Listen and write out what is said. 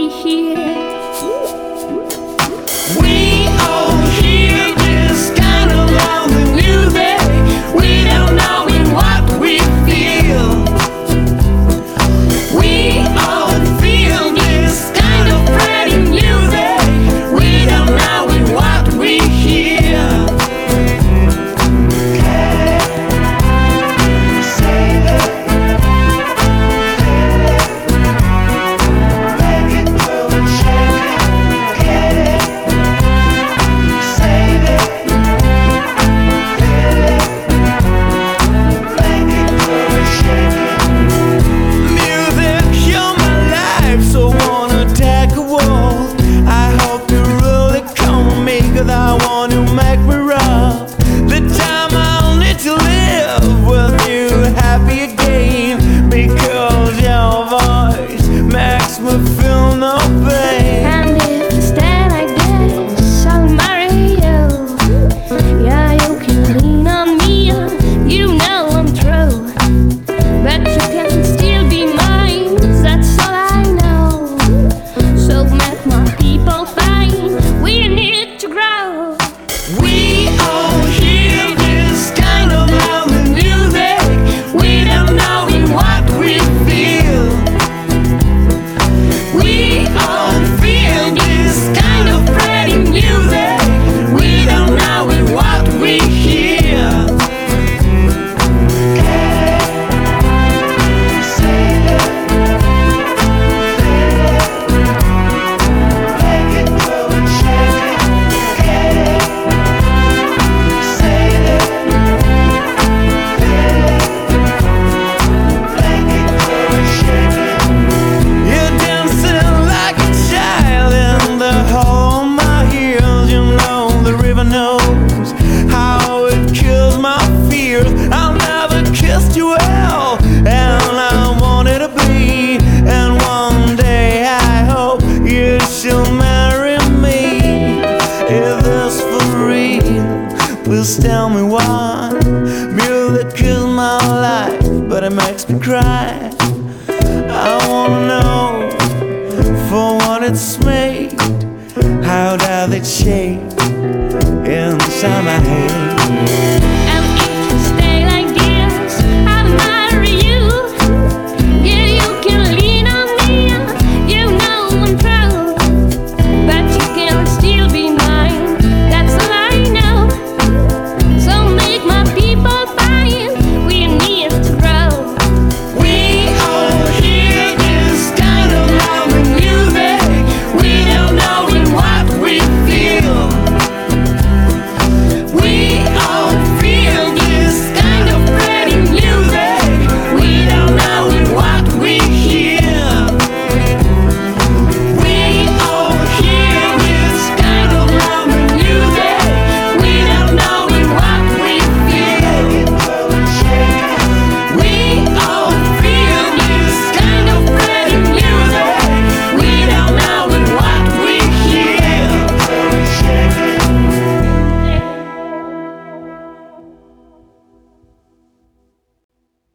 we hear. We all hear this kind of lonely music. We don't know in what we feel. We all feel this kind of pretty music. We don't know in what we hear. I want to make me rough. The time I'll need to live with you happy again, because your voice makes me feel no pain. And if you stay like this, I'll marry you. Yeah, you can lean on me, you know I'm true. But you can still be mine, that's all I know. So make my people fine, we need to grow. We all hear this kind of lonely music. We don't know in what we feel. We all feel this kind of pretty music. We don't know in what we hear. Knows how it kills my fears. I'll never kissed you well, and I wanted to be. And one day I hope you shall marry me. Is this for real? Please tell me why. Music kills my life, but it makes me cry. I wanna know for what it's made. How does it shake inside my head?